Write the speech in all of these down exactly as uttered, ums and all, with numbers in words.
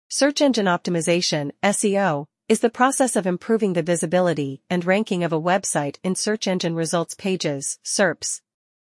Search engine optimization, S E O, is the process of improving the visibility and ranking of a website in search engine results pages, S E R Ps.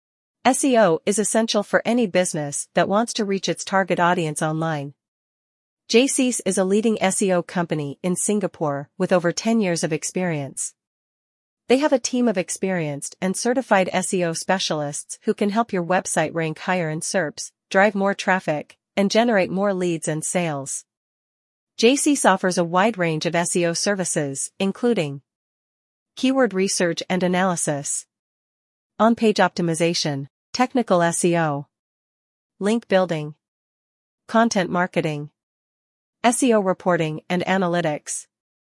S E O is essential for any business that wants to reach its target audience online. Jaycees is a leading S E O company in Singapore with over ten years of experience. They have a team of experienced and certified S E O specialists who can help your website rank higher in S E R Ps, drive more traffic, and generate more leads and sales. Jaycees offers a wide range of S E O services, including keyword research and analysis, on-page optimization, technical S E O, link building, content marketing, S E O reporting and analytics.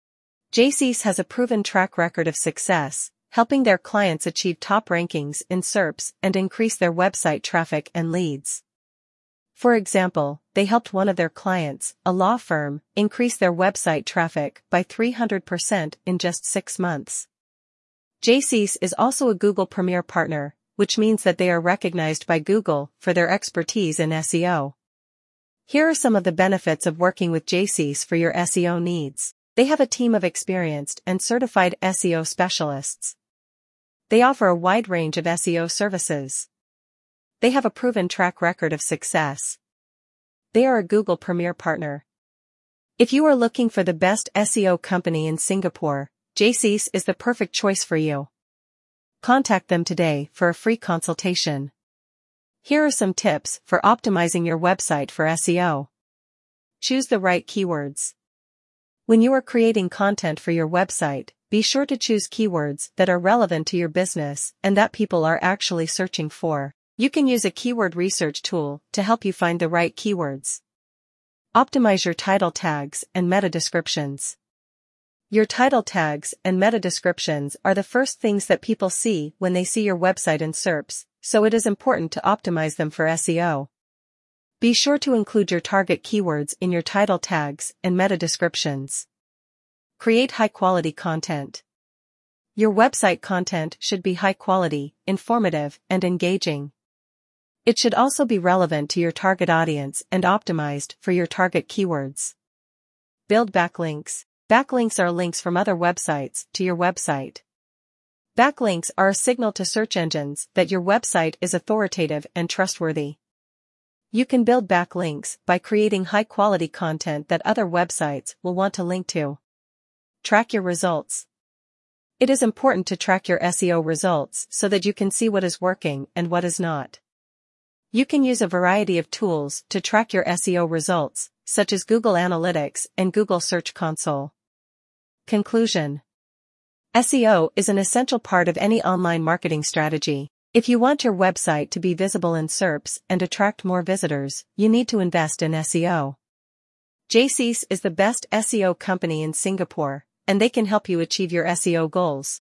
Jaycees has a proven track record of success, helping their clients achieve top rankings in S E R Ps and increase their website traffic and leads. For example, they helped one of their clients, a law firm, increase their website traffic by three hundred percent in just six months. Jaycees is also a Google Premier Partner, which means that they are recognized by Google for their expertise in S E O. Here are some of the benefits of working with Jaycees for your S E O needs. They have a team of experienced and certified S E O specialists. They offer a wide range of S E O services. They have a proven track record of success. They are a Google Premier Partner. If you are looking for the best S E O company in Singapore, Jaycees is the perfect choice for you. Contact them today for a free consultation. Here are some tips for optimizing your website for S E O. Choose the right keywords. When you are creating content for your website, be sure to choose keywords that are relevant to your business and that people are actually searching for. You can use a keyword research tool to help you find the right keywords. Optimize your title tags and meta descriptions. Your title tags and meta descriptions are the first things that people see when they see your website in S E R Ps, so it is important to optimize them for S E O. Be sure to include your target keywords in your title tags and meta descriptions. Create high-quality content. Your website content should be high quality, informative, and engaging. It should also be relevant to your target audience and optimized for your target keywords. Build backlinks. Backlinks are links from other websites to your website. Backlinks are a signal to search engines that your website is authoritative and trustworthy. You can build backlinks by creating high-quality content that other websites will want to link to. Track your results. It is important to track your S E O results so that you can see what is working and what is not. You can use a variety of tools to track your S E O results, such as Google Analytics and Google Search Console. Conclusion. S E O is an essential part of any online marketing strategy. If you want your website to be visible in S E R Ps and attract more visitors, you need to invest in S E O. Jaycees is the best S E O company in Singapore, and they can help you achieve your S E O goals.